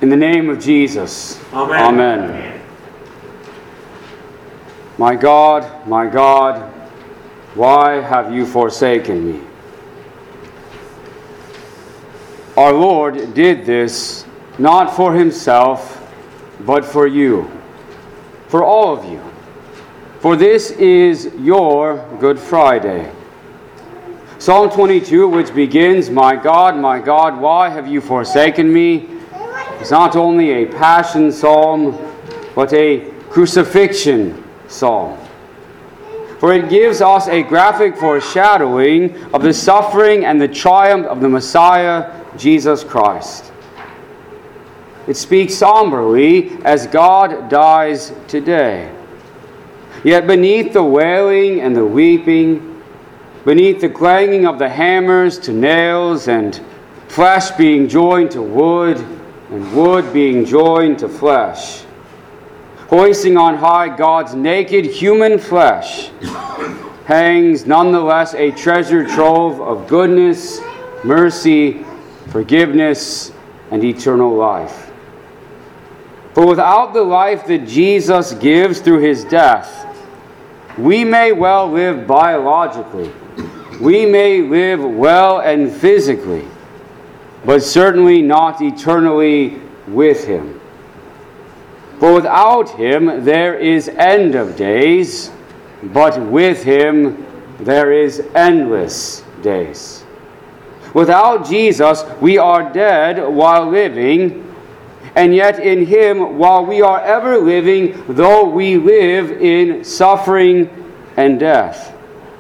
In the name of Jesus. Amen. Amen. My God, why have you forsaken me? Our Lord did this not for himself, but for you, for all of you. For this is your Good Friday. Psalm 22, which begins, my God, why have you forsaken me? It's not only a passion psalm, but a crucifixion psalm. For it gives us a graphic foreshadowing of the suffering and the triumph of the Messiah, Jesus Christ. It speaks somberly as God dies today. Yet beneath the wailing and the weeping, beneath the clanging of the hammers to nails and flesh being joined to wood, and wood being joined to flesh, hoisting on high God's naked human flesh, hangs nonetheless a treasure trove of goodness, mercy, forgiveness, and eternal life. For without the life that Jesus gives through his death, we may well live biologically, we may live well and physically, but certainly not eternally with him. For without him there is end of days, but with him there is endless days. Without Jesus we are dead while living, and yet in him while we are ever living, though we live in suffering and death.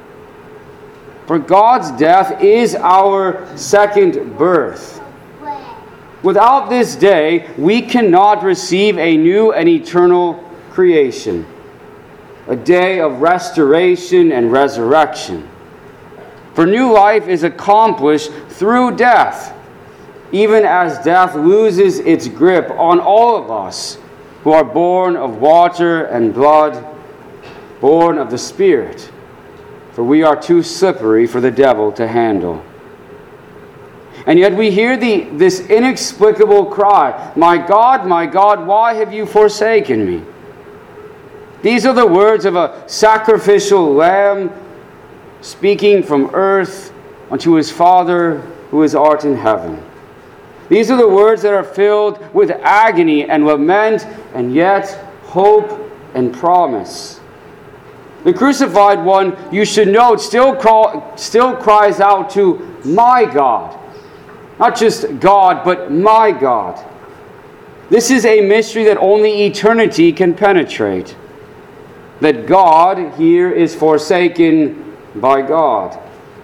For God's death is our second birth. Without this day, we cannot receive a new and eternal creation, a day of restoration and resurrection. For new life is accomplished through death, even as death loses its grip on all of us who are born of water and blood, born of the Spirit. For we are too slippery for the devil to handle. And yet we hear this inexplicable cry, my God, why have you forsaken me? These are the words of a sacrificial lamb speaking from earth unto his Father who art in heaven. These are the words that are filled with agony and lament, and yet hope and promise. The crucified one, you should note, still cries out to my God. Not just God, but my God. This is a mystery that only eternity can penetrate. That God here is forsaken by God.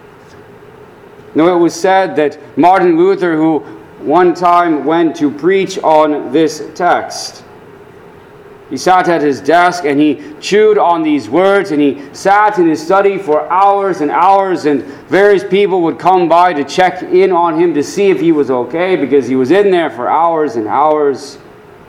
Now it was said that Martin Luther, who one time went to preach on this text, he sat at his desk and he chewed on these words, and he sat in his study for hours and hours, and various people would come by to check in on him to see if he was okay, because he was in there for hours and hours.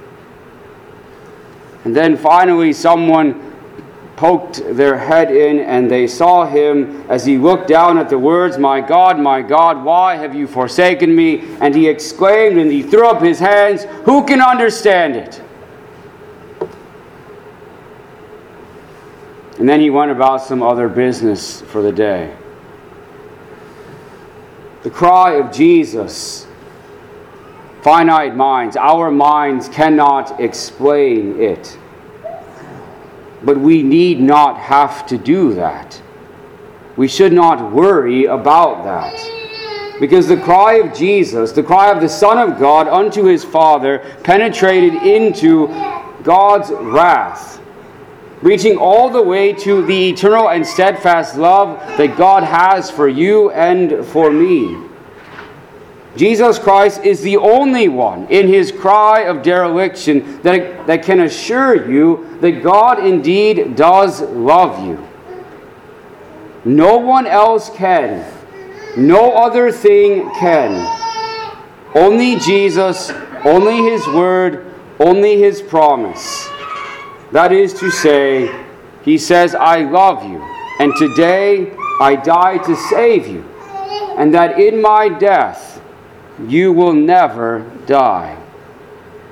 And then finally someone poked their head in, and they saw him as he looked down at the words, my God, why have you forsaken me? And he exclaimed, and he threw up his hands, who can understand it? And then he went about some other business for the day. The cry of Jesus, finite minds, our minds cannot explain it. But we need not have to do that. We should not worry about that. Because the cry of Jesus, the cry of the Son of God unto his Father, penetrated into God's wrath, reaching all the way to the eternal and steadfast love that God has for you and for me. Jesus Christ is the only one in his cry of dereliction that can assure you that God indeed does love you. No one else can. No other thing can. Only Jesus, only his word, only his promise. That is to say, he says, I love you, and today I die to save you, and that in my death you will never die.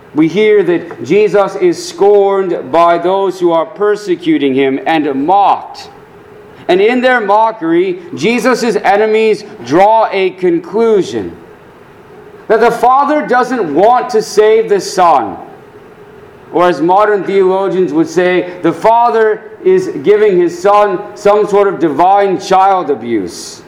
We hear that Jesus is scorned by those who are persecuting him and mocked. And in their mockery, Jesus' enemies draw a conclusion that the Father doesn't want to save the Son. Or as modern theologians would say, the Father is giving his Son some sort of divine child abuse.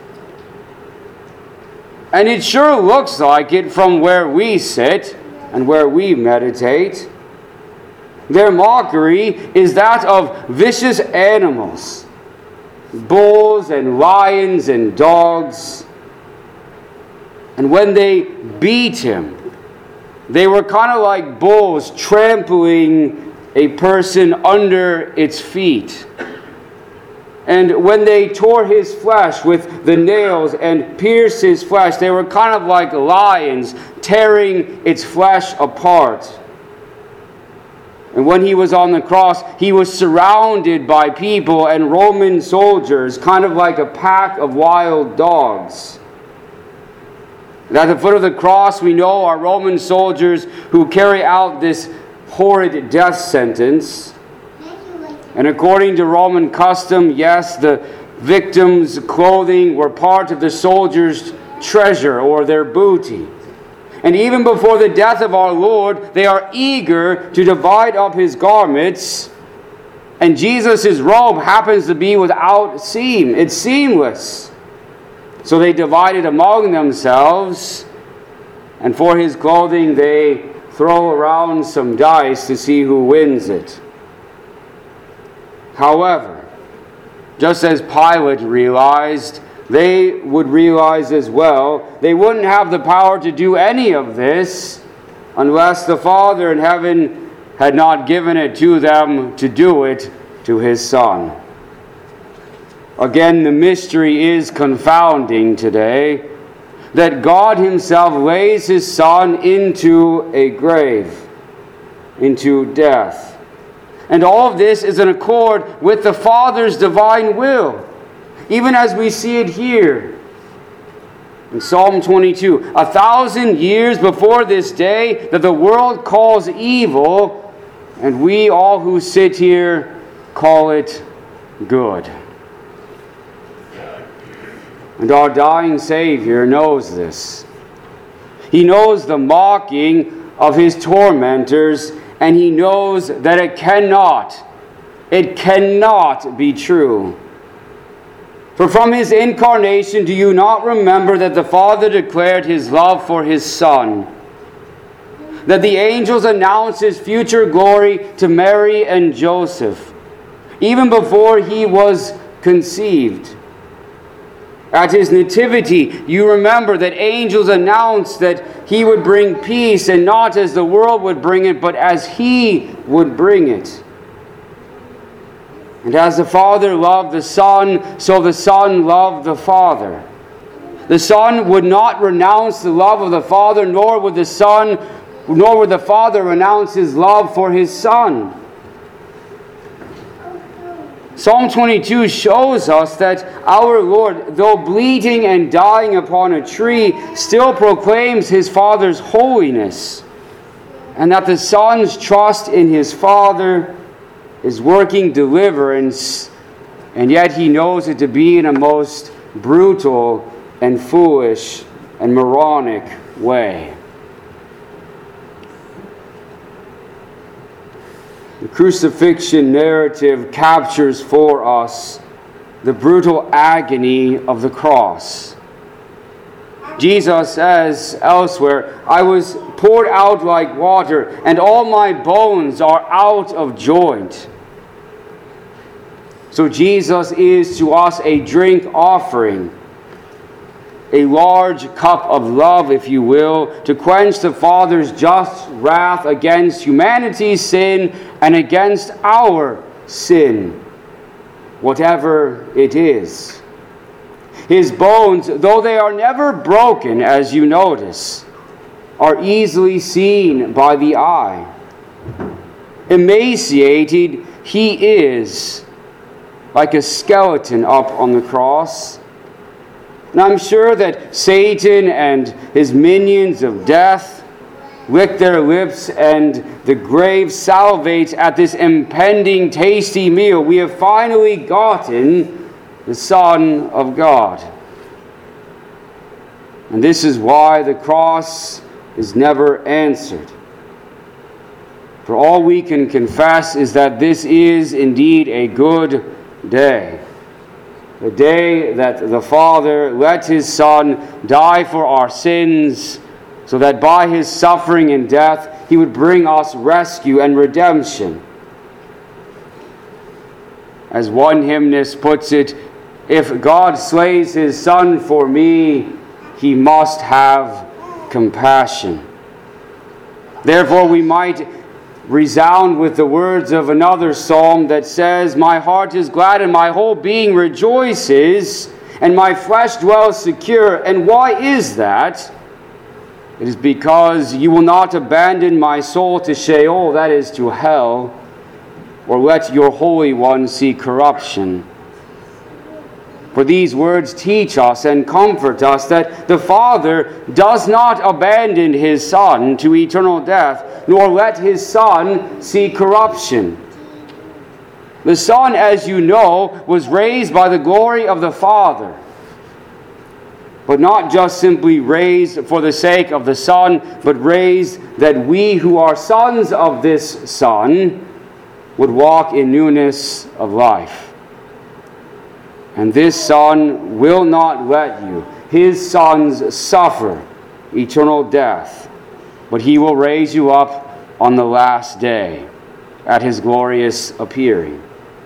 And it sure looks like it from where we sit and where we meditate. Their mockery is that of vicious animals, bulls and lions and dogs. And when they beat him, they were kind of like bulls trampling a person under its feet. And when they tore his flesh with the nails and pierced his flesh, they were kind of like lions tearing its flesh apart. And when he was on the cross, he was surrounded by people and Roman soldiers, kind of like a pack of wild dogs. And at the foot of the cross, we know are Roman soldiers who carry out this horrid death sentence. And according to Roman custom, yes, the victims' clothing were part of the soldiers' treasure or their booty. And even before the death of our Lord, they are eager to divide up his garments. And Jesus' robe happens to be without seam. It's seamless. So they divided among themselves. And for his clothing, they throw around some dice to see who wins it. However, just as Pilate realized, they would realize as well, they wouldn't have the power to do any of this unless the Father in heaven had not given it to them to do it to his Son. Again, the mystery is confounding today that God himself lays his Son into a grave, into death. And all of this is in accord with the Father's divine will, even as we see it here. In Psalm 22, 1,000 years before this day that the world calls evil, and we all who sit here call it good. And our dying Savior knows this. He knows the mocking of his tormentors, and he knows that it cannot be true. For from his incarnation, do you not remember that the Father declared his love for his Son? That the angels announced his future glory to Mary and Joseph, even before he was conceived. At his nativity, you remember that angels announced that he would bring peace, and not as the world would bring it, but as he would bring it. And as the Father loved the Son, so the Son loved the Father. The Son would not renounce the love of the Father, nor would the Father renounce his love for his Son. Psalm 22 shows us that our Lord, though bleeding and dying upon a tree, still proclaims his Father's holiness, and that the Son's trust in his Father is working deliverance, and yet he knows it to be in a most brutal and foolish and moronic way. The crucifixion narrative captures for us the brutal agony of the cross. Jesus says elsewhere, I was poured out like water, and all my bones are out of joint. So Jesus is to us a drink offering, a large cup of love, if you will, to quench the Father's just wrath against humanity's sin and against our sin, whatever it is. His bones, though they are never broken, as you notice, are easily seen by the eye. Emaciated, he is like a skeleton up on the cross. And I'm sure that Satan and his minions of death lick their lips and the grave salivates at this impending tasty meal. We have finally gotten the Son of God. And this is why the cross is never answered. For all we can confess is that this is indeed a good day. The day that the Father let His Son die for our sins, so that by His suffering and death He would bring us rescue and redemption. As one hymnist puts it, if God slays His Son for me, He must have compassion. Therefore we might resound with the words of another psalm that says, my heart is glad and my whole being rejoices, and my flesh dwells secure. And why is that? It is because you will not abandon my soul to Sheol, that is, to hell, or let your Holy One see corruption. For these words teach us and comfort us that the Father does not abandon His Son to eternal death, nor let His Son see corruption. The Son, as you know, was raised by the glory of the Father, but not just simply raised for the sake of the Son, but raised that we who are sons of this Son would walk in newness of life. And this Son will not let you, His sons, suffer eternal death, but He will raise you up on the last day at His glorious appearing.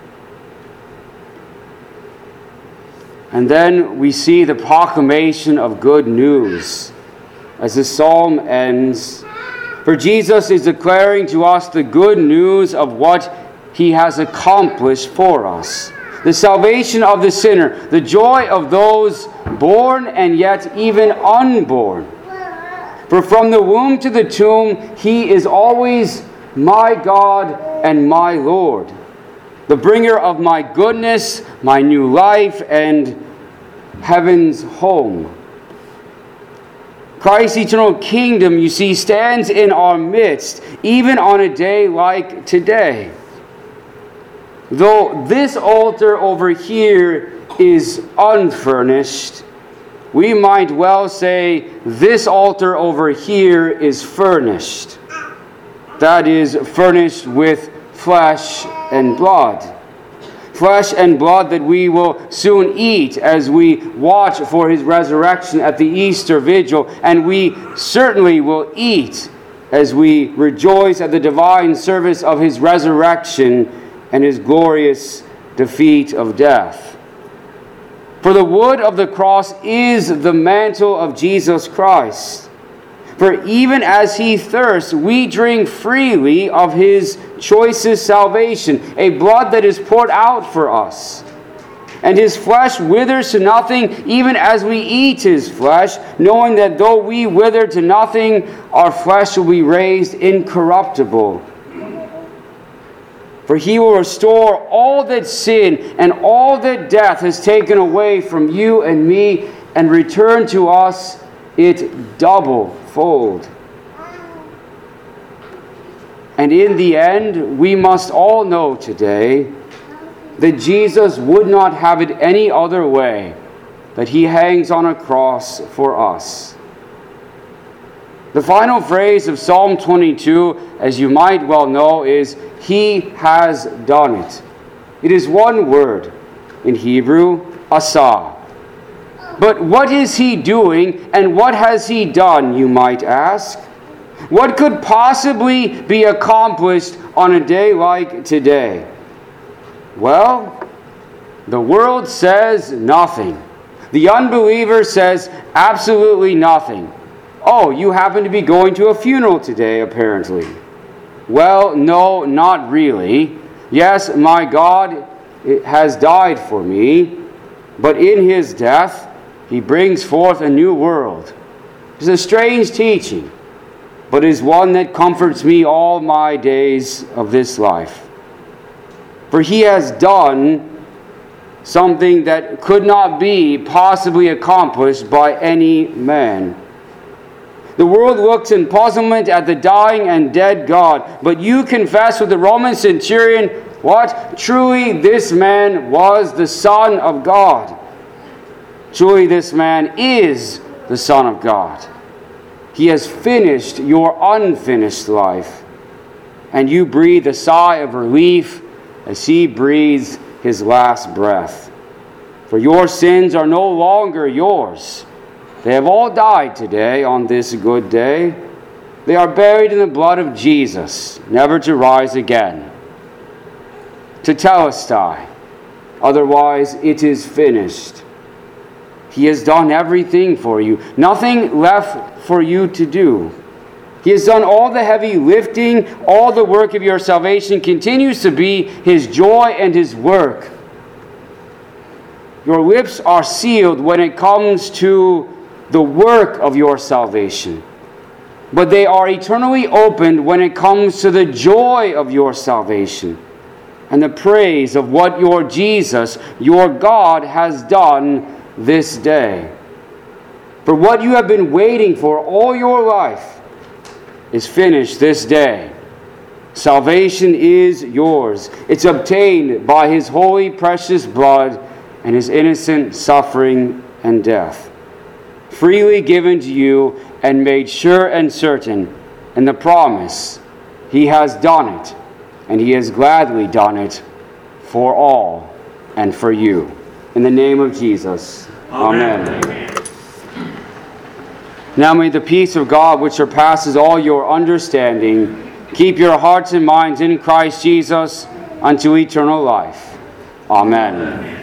And then we see the proclamation of good news as the psalm ends. For Jesus is declaring to us the good news of what He has accomplished for us. The salvation of the sinner, the joy of those born and yet even unborn. For from the womb to the tomb, He is always my God and my Lord, the bringer of my goodness, my new life, and heaven's home. Christ's eternal kingdom, you see, stands in our midst, even on a day like today. Though this altar over here is unfurnished, we might well say this altar over here is furnished. That is, furnished with flesh and blood. Flesh and blood that we will soon eat as we watch for His resurrection at the Easter Vigil, and we certainly will eat as we rejoice at the divine service of His resurrection and His glorious defeat of death. For the wood of the cross is the mantle of Jesus Christ. For even as He thirsts, we drink freely of His choicest salvation, a blood that is poured out for us. And His flesh withers to nothing, even as we eat His flesh, knowing that though we wither to nothing, our flesh will be raised incorruptible. For He will restore all that sin and all that death has taken away from you and me, and return to us it double-fold. And in the end, we must all know today that Jesus would not have it any other way, that He hangs on a cross for us. The final phrase of Psalm 22, as you might well know, is, He has done it. It is one word in Hebrew, asah. But what is He doing, and what has He done, you might ask? What could possibly be accomplished on a day like today? Well, the world says nothing. The unbeliever says absolutely nothing. Oh, you happen to be going to a funeral today, apparently. Well, no, not really. Yes, my God has died for me, but in His death, He brings forth a new world. It's a strange teaching, but is one that comforts me all my days of this life. For He has done something that could not be possibly accomplished by any man. The world looks in puzzlement at the dying and dead God, but you confess with the Roman centurion, what? Truly this man was the Son of God. Truly this man is the Son of God. He has finished your unfinished life, and you breathe a sigh of relief as he breathes his last breath. For your sins are no longer yours. They have all died today on this good day. They are buried in the blood of Jesus, never to rise again. Tetelestai, otherwise it is finished. He has done everything for you. Nothing left for you to do. He has done all the heavy lifting. All the work of your salvation continues to be his joy and his work. Your lips are sealed when it comes to the work of your salvation, but they are eternally opened when it comes to the joy of your salvation and the praise of what your Jesus, your God, has done this day. For what you have been waiting for all your life is finished this day. Salvation is yours. It's obtained by his holy, precious blood and his innocent suffering and death, freely given to you and made sure and certain in the promise. He has done it, and he has gladly done it for all and for you. In the name of Jesus, Amen. Now may the peace of God, which surpasses all your understanding, keep your hearts and minds in Christ Jesus unto eternal life. Amen.